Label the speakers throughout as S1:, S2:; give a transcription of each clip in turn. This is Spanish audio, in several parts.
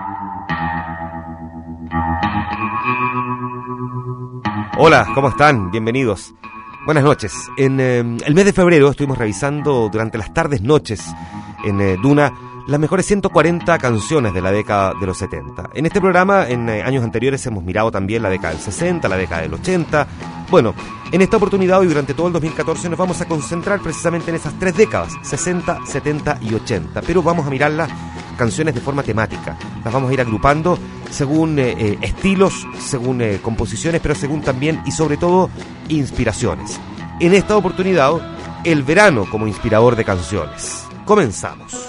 S1: Hola, ¿cómo están? Bienvenidos. Buenas noches. En el mes de febrero estuvimos revisando durante las tardes-noches en Duna las mejores 140 canciones de la década de los 70. En este programa, en años anteriores, hemos mirado también la década del 60, la década del 80. Bueno, en esta oportunidad y durante todo el 2014 nos vamos a concentrar precisamente en esas tres décadas, 60, 70 y 80. Pero vamos a mirar las canciones de forma temática. Las vamos a ir agrupando según estilos, según composiciones, pero según también y sobre todo inspiraciones. En esta oportunidad, el verano como inspirador de canciones. Comenzamos.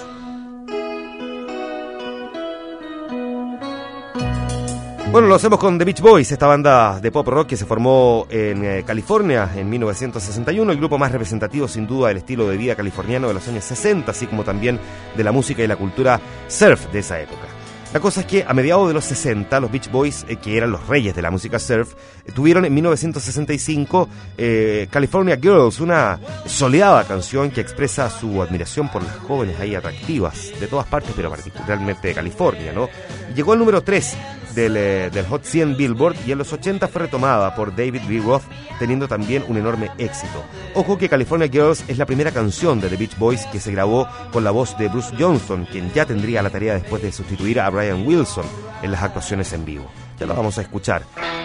S1: Bueno, lo hacemos con The Beach Boys, esta banda de pop rock que se formó en California en 1961, el grupo más representativo sin duda del estilo de vida californiano de los años 60, así como también de la música y la cultura surf de esa época. La cosa es que a mediados de los 60, los Beach Boys, que eran los reyes de la música surf, tuvieron en 1965 California Girls, una soleada canción que expresa su admiración por las jóvenes ahí atractivas de todas partes, pero particularmente de California, ¿no? Llegó al número 3 del Hot 100 Billboard y en los 80 fue retomada por David Lee Roth, teniendo también un enorme éxito. Ojo que California Girls es la primera canción de The Beach Boys que se grabó con la voz de Bruce Johnston, quien ya tendría la tarea después de sustituir a Brian Wilson en las actuaciones en vivo. Ya lo vamos a escuchar.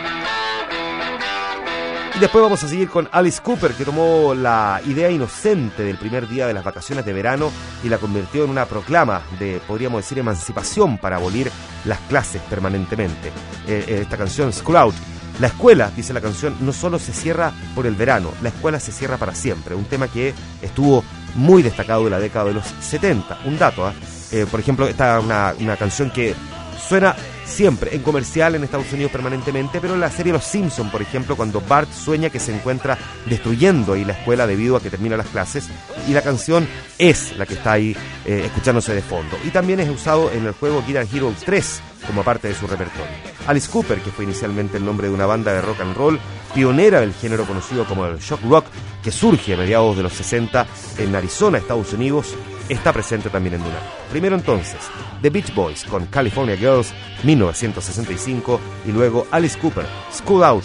S1: Y después vamos a seguir con Alice Cooper, que tomó la idea inocente del primer día de las vacaciones de verano y la convirtió en una proclama de, podríamos decir, emancipación para abolir las clases permanentemente. Esta canción, School Out. La escuela, dice la canción, no solo se cierra por el verano, la escuela se cierra para siempre. Un tema que estuvo muy destacado de la década de los 70. Un dato, por ejemplo, esta es una canción que suena siempre en comercial en Estados Unidos permanentemente, pero en la serie Los Simpson, por ejemplo, cuando Bart sueña que se encuentra destruyendo ahí la escuela debido a que termina las clases, y la canción es la que está ahí escuchándose de fondo. Y también es usado en el juego Guitar Hero 3 como parte de su repertorio. Alice Cooper, que fue inicialmente el nombre de una banda de rock and roll, pionera del género conocido como el shock rock, que surge a mediados de los 60 en Arizona, Estados Unidos, está presente también en Duna. Primero entonces, The Beach Boys con California Girls, 1965, y luego Alice Cooper, School Out,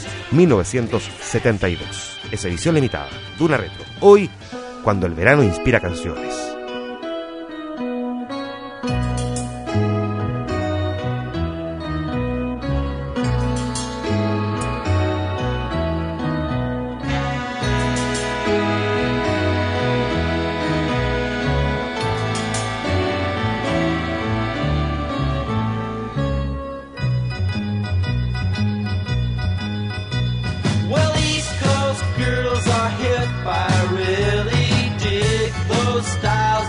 S1: 1972. Es edición limitada, Duna Retro. Hoy, cuando el verano inspira canciones.
S2: Style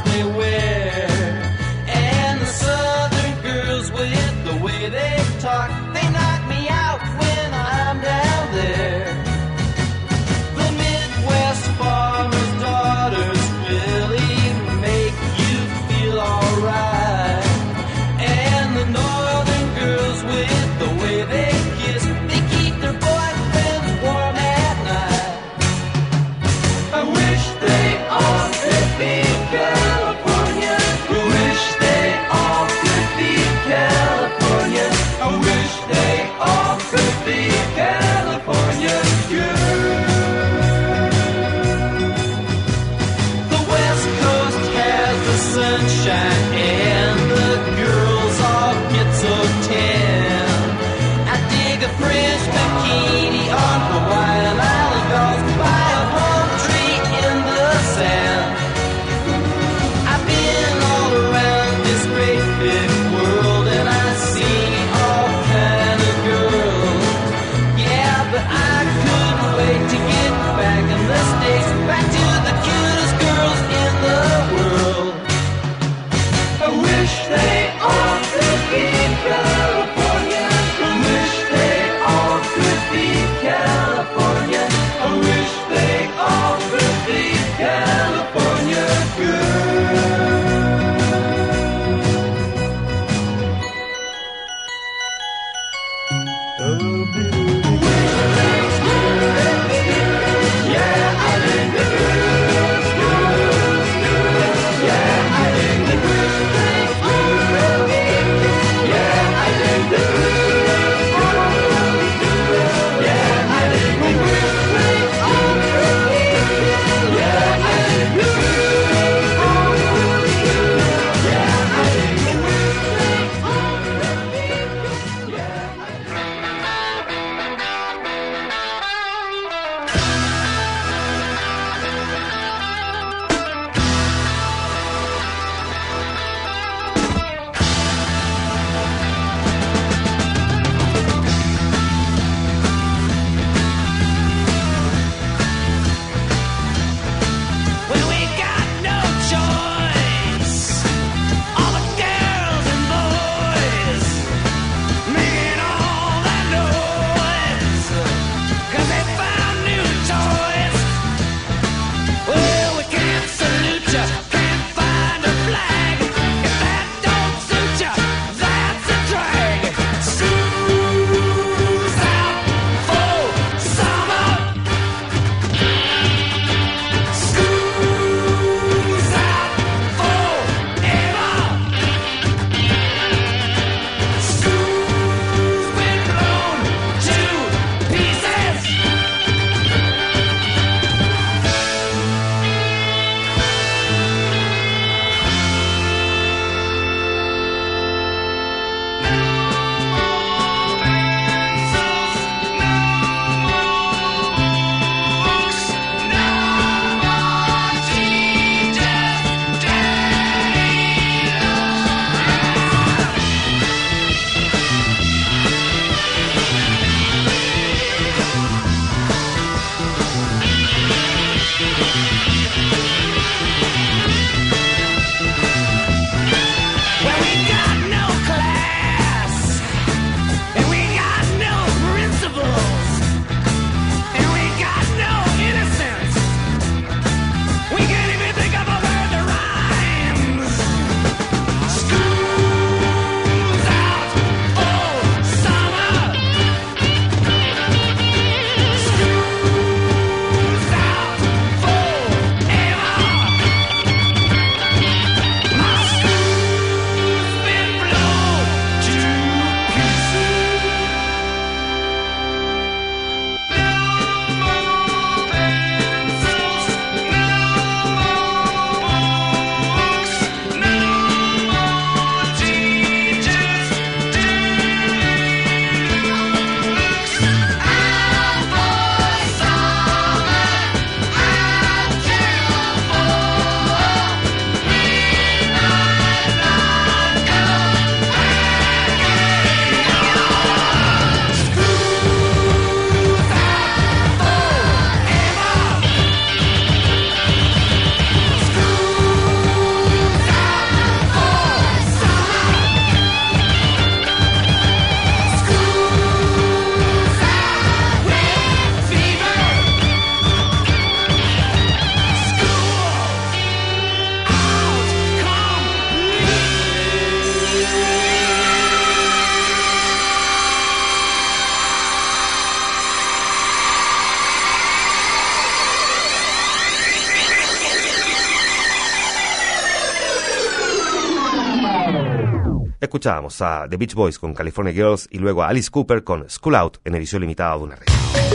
S1: Escuchábamos a The Beach Boys con California Girls y luego a Alice Cooper con School Out en edición limitada de una red.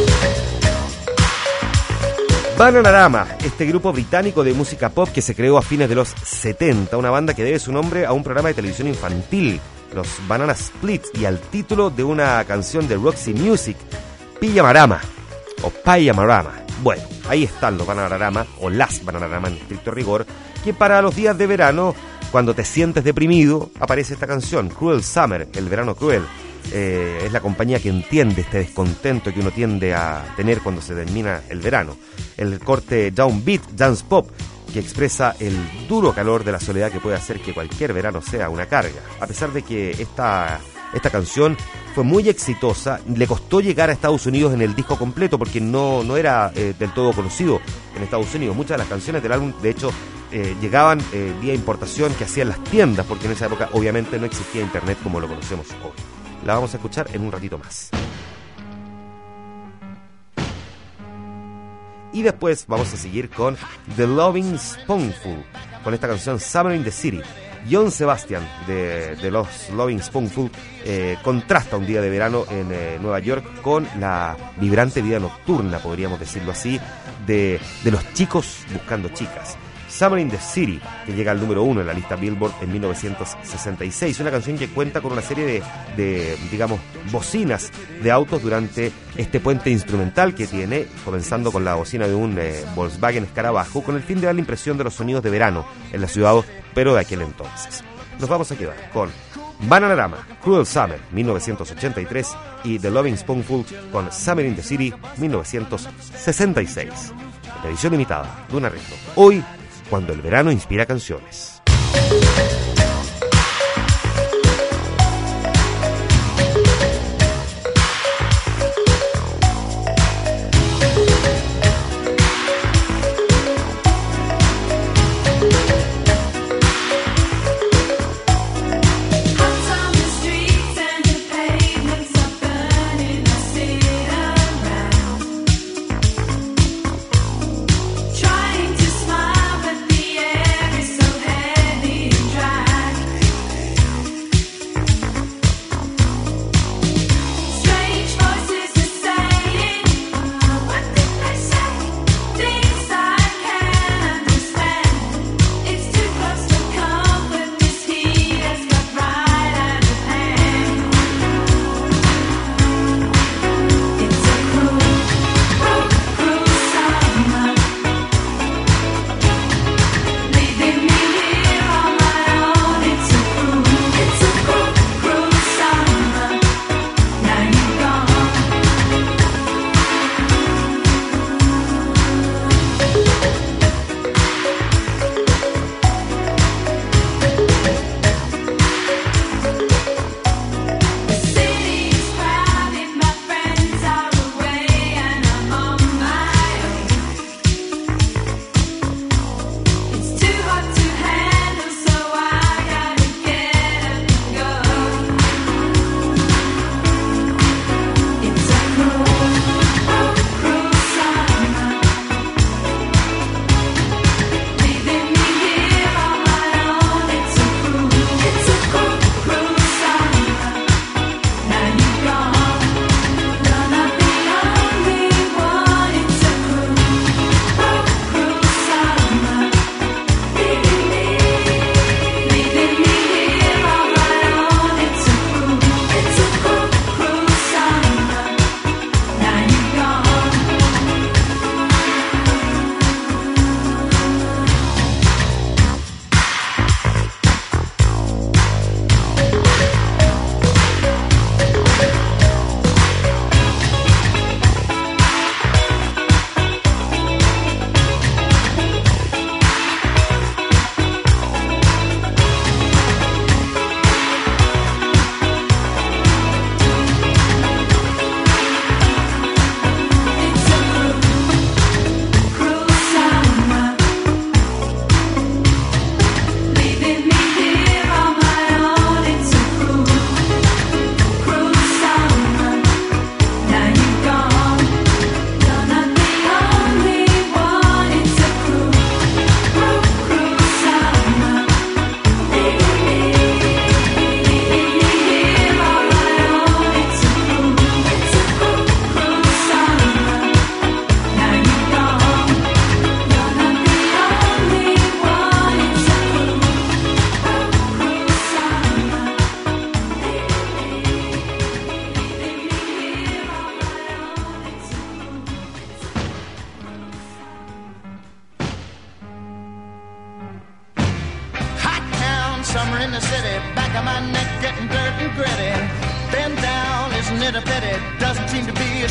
S1: Bananarama, este grupo británico de música pop que se creó a fines de los 70, una banda que debe su nombre a un programa de televisión infantil, los Banana Splits, y al título de una canción de Roxy Music, Piyamarama o Payamarama. Bueno, ahí están los Bananarama, o las Bananarama en estricto rigor, que para los días de verano, cuando te sientes deprimido, aparece esta canción, Cruel Summer, el verano cruel. Es la compañía que entiende este descontento que uno tiende a tener cuando se termina el verano. El corte downbeat, dance pop, que expresa el duro calor de la soledad que puede hacer que cualquier verano sea una carga. A pesar de que esta canción fue muy exitosa, le costó llegar a Estados Unidos en el disco completo porque no era del todo conocido en Estados Unidos. Muchas de las canciones del álbum, de hecho, llegaban vía importación que hacían las tiendas, porque en esa época obviamente no existía internet como lo conocemos hoy. La vamos a escuchar en un ratito más. Y después vamos a seguir con The Loving Spoonful, con esta canción Summer in the City. John Sebastian de los Loving Spoonful contrasta un día de verano en Nueva York con la vibrante vida nocturna, podríamos decirlo así, de los chicos buscando chicas. Summer in the City, que llega al número 1 en la lista Billboard en 1966. Una canción que cuenta con una serie de digamos, bocinas de autos durante este puente instrumental que tiene, comenzando con la bocina de un Volkswagen Escarabajo, con el fin de dar la impresión de los sonidos de verano en la ciudad, pero de aquel entonces. Nos vamos a quedar con Bananarama, Cruel Summer, 1983, y The Loving Spoonful con Summer in the City, 1966. En edición limitada de un arreglo. Hoy, cuando el verano inspira canciones.
S2: Trying to smile, but the air is so heavy and dry.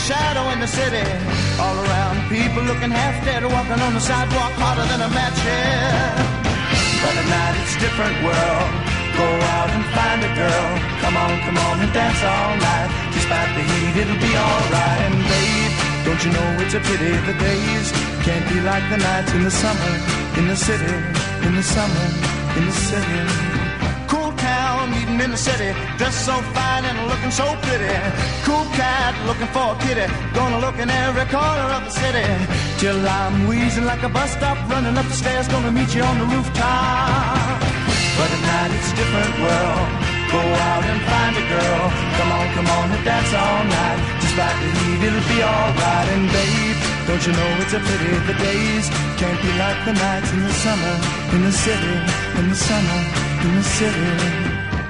S2: shadow in the city. All around, people looking half dead, walking on the sidewalk harder than a match head. But at night it's a different world. Go out and find a girl. Come on and dance all night. Despite the heat, it'll be alright. And babe, don't you know it's a pity the days can't be like the nights in the summer, in the city, in the summer, in the city. Cool town, meeting in the city, dressed so fine and looking so pretty. Cool cat, looking for a kitty, gonna look in every corner of the city. Till I'm wheezing like a bus stop, running up the stairs, gonna meet you on the rooftop. But at night it's a different world. Go out and find a girl. Come on and dance all night. Despite the heat, it'll be alright. And babe, don't you know it's a pity the days can't be like the nights in the summer, in the city, in the summer, in the city.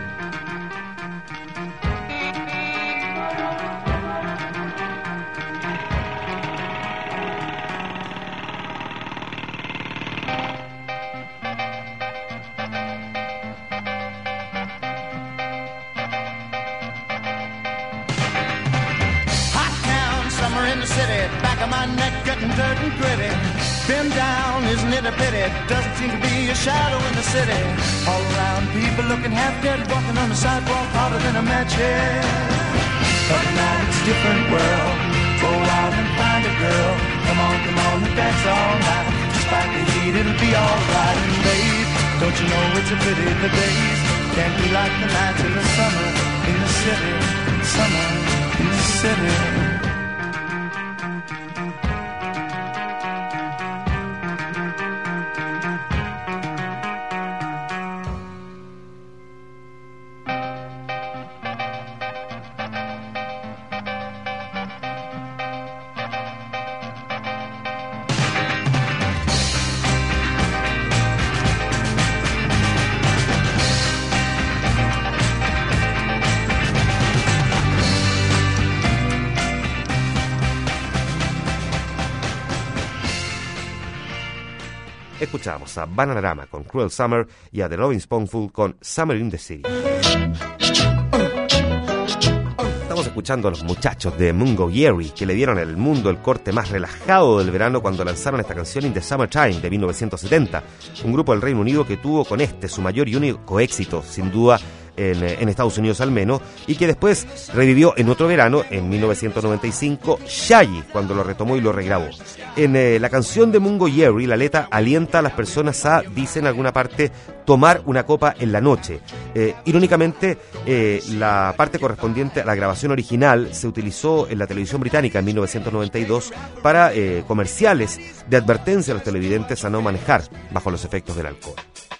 S2: Been down, isn't it a pity? Doesn't seem to be a shadow in the city. All around, people looking half dead, walking on the sidewalk harder than a match head. But tonight it's a different world. Go out and find a girl. Come on and dance all night. Despite the heat, it'll be alright. And babe, don't you know it's a pity the days can't be like the nights in the summer, in the city, summer, in the city.
S1: Escuchamos a Bananarama con Cruel Summer y a The Lovin' Spoonful con Summer in the City. Estamos escuchando a los muchachos de Mungo Jerry, que le dieron al mundo el corte más relajado del verano cuando lanzaron esta canción In the Summertime de 1970, un grupo del Reino Unido que tuvo con su mayor y único éxito, sin duda, en Estados Unidos al menos, y que después revivió en otro verano, en 1995, Shaggy, cuando lo retomó y lo regrabó. En la canción de Mungo Jerry, la letra alienta a las personas a, dice en alguna parte, tomar una copa en la noche. Irónicamente, la parte correspondiente a la grabación original se utilizó en la televisión británica en 1992 para comerciales de advertencia a los televidentes a no manejar bajo los efectos del alcohol.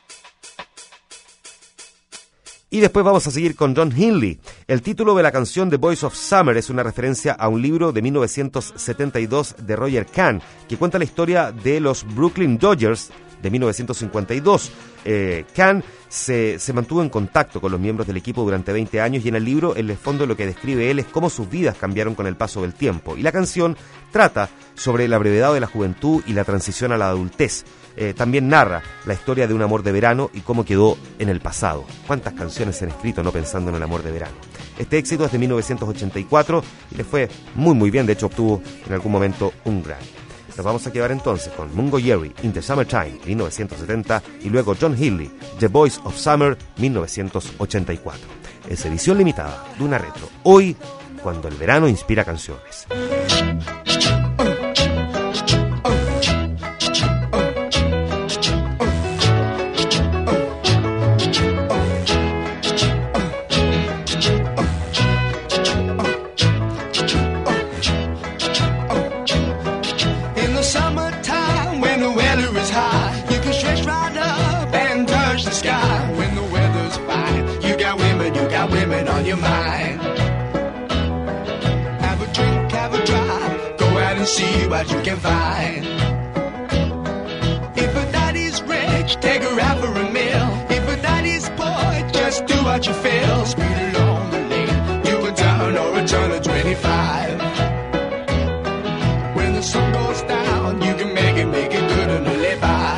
S1: Y después vamos a seguir con Don Henley. El título de la canción The Boys of Summer es una referencia a un libro de 1972 de Roger Kahn, que cuenta la historia de los Brooklyn Dodgers de 1952. Kahn se mantuvo en contacto con los miembros del equipo durante 20 años y en el libro, en el fondo, lo que describe él es cómo sus vidas cambiaron con el paso del tiempo. Y la canción trata sobre la brevedad de la juventud y la transición a la adultez. También narra la historia de un amor de verano y cómo quedó en el pasado. ¿Cuántas canciones se han escrito no pensando en el amor de verano? Este éxito es de 1984 y le fue muy bien. De hecho, obtuvo en algún momento un Grammy. Nos vamos a quedar entonces con Mungo Jerry, In the Summertime, 1970, y luego John Henley, The Boys of Summer, 1984. Es edición limitada de una retro. Hoy, cuando el verano inspira canciones.
S2: Women on your mind. Have a drink, have a drive. Go out and see what you can find. If a daddy's rich, take her out for a meal. If a daddy's poor, just do what you feel. Speed along the lane, you a down or a turn of 25. When the sun goes down, you can make it good and live by.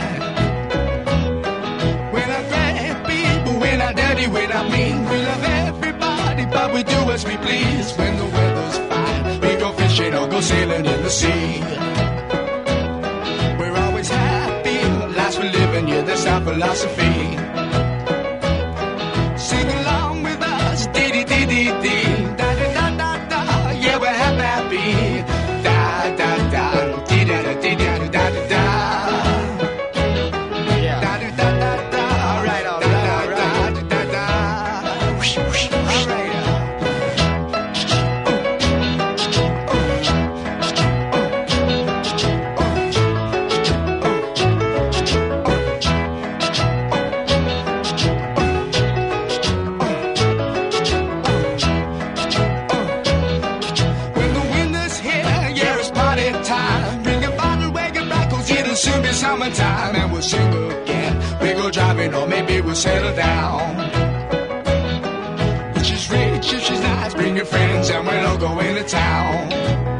S2: When I grab people, when I daddy, when I mean, we love everybody, but we do as we please. When the weather's fine, we go fishing go sailing in the sea. We're always happy, lives we're living, yeah, that's our philosophy. Sing along with us, dee-dee-dee-dee-dee, da-da-da-da-da, yeah, we're happy, da-da-da, dee-da-da-dee-da-da-da-da. Summertime and we'll sing again. We go driving or maybe we'll settle down. If she's rich, if she's nice, bring your friends and we'll all go into town.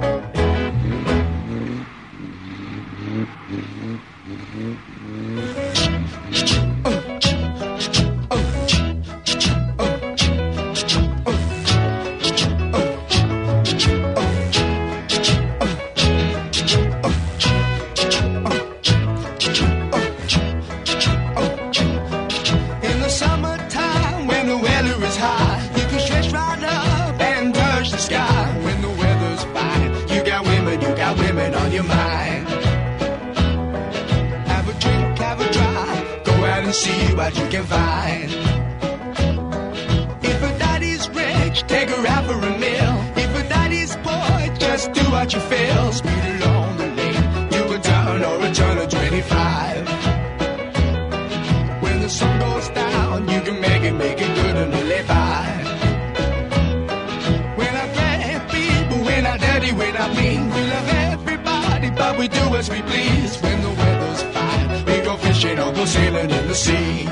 S2: See what you can find. If a daddy's rich, take her out for a meal. If a daddy's poor, just do what you feel. Speed along the lane, you can turn or return to 25. When the sun goes down, you can make it good and live by. We're not bad people, we're not dirty, we're not mean. We love everybody, but we do as we please. When the weather's fine, we go fishing or go sailing in the sea.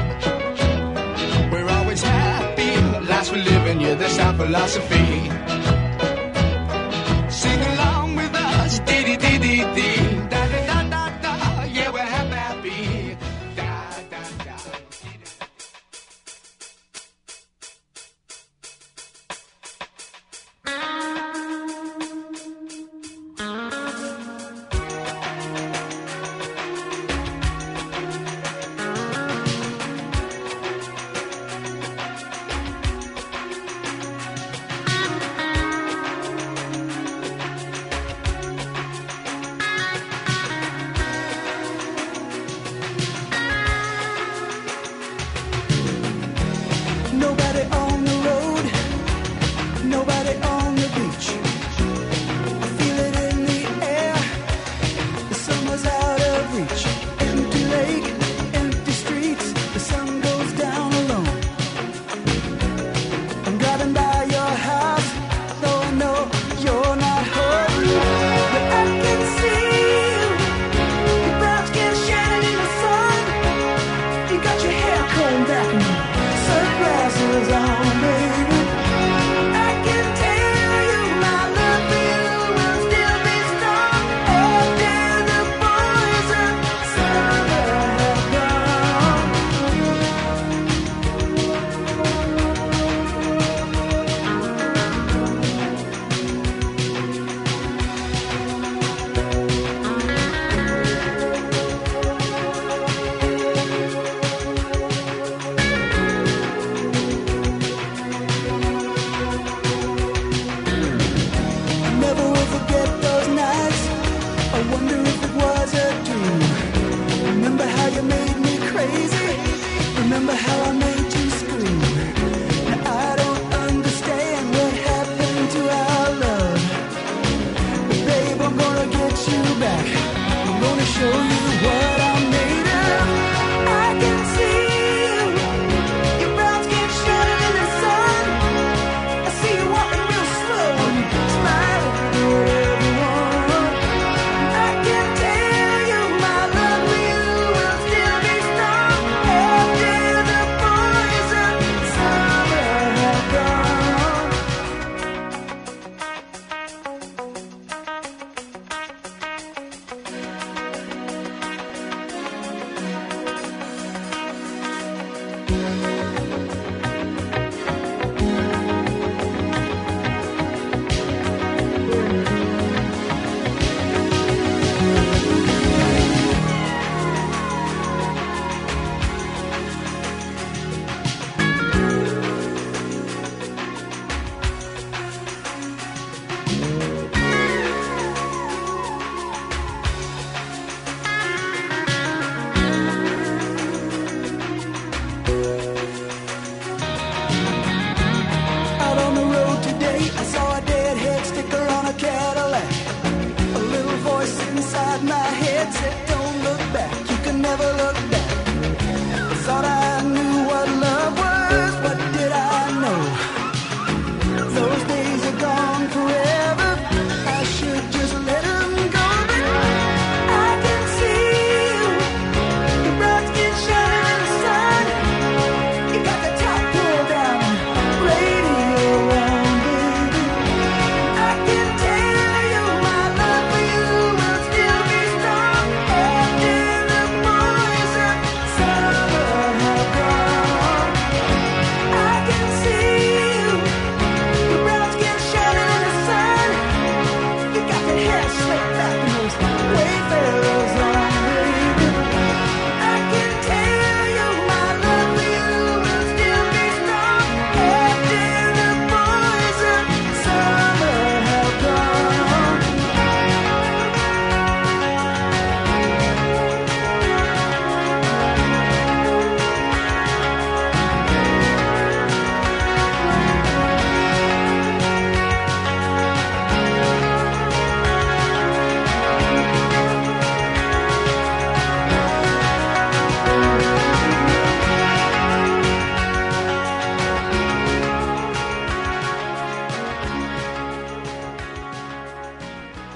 S2: We're always happy, lives we're living, yeah, that's our philosophy. Sing along with us, dee-dee-dee-dee-dee, da-da-da-da-da, yeah, we're happy, da-da-da.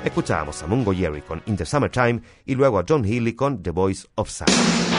S1: Escuchábamos a Mungo Jerry con In the Summertime y luego a John Healy con The Voice of Summer.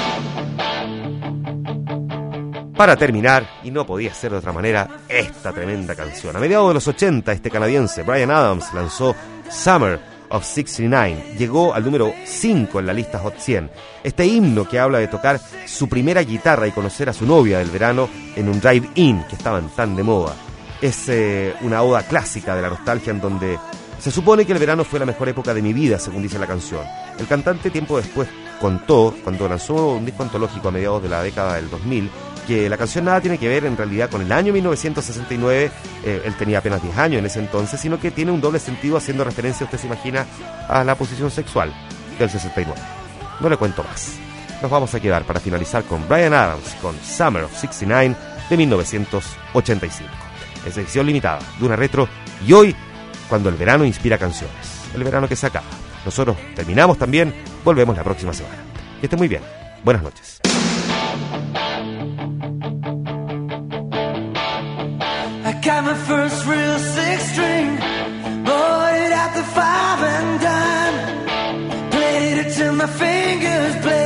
S1: Para terminar, y no podía ser de otra manera, esta tremenda canción. A mediados de los 80, este canadiense Bryan Adams lanzó Summer of 69. Llegó al número 5 en la lista Hot 100. Este himno que habla de tocar su primera guitarra y conocer a su novia del verano en un drive-in que estaban tan de moda. Es una oda clásica de la nostalgia en donde se supone que el verano fue la mejor época de mi vida, según dice la canción. El cantante tiempo después contó, cuando lanzó un disco antológico a mediados de la década del 2000, que la canción nada tiene que ver en realidad con el año 1969, él tenía apenas 10 años en ese entonces, sino que tiene un doble sentido haciendo referencia, usted se imagina, a la posición sexual del 69. No le cuento más. Nos vamos a quedar para finalizar con Bryan Adams con Summer of 69 de 1985. Es edición limitada de una retro y hoy, cuando el verano inspira canciones, el verano que se acaba. Nosotros terminamos también, volvemos la próxima semana. Que esté muy bien. Buenas noches.
S2: I got my first real six string, bought it at the 5 and dime, played it till my fingers bled.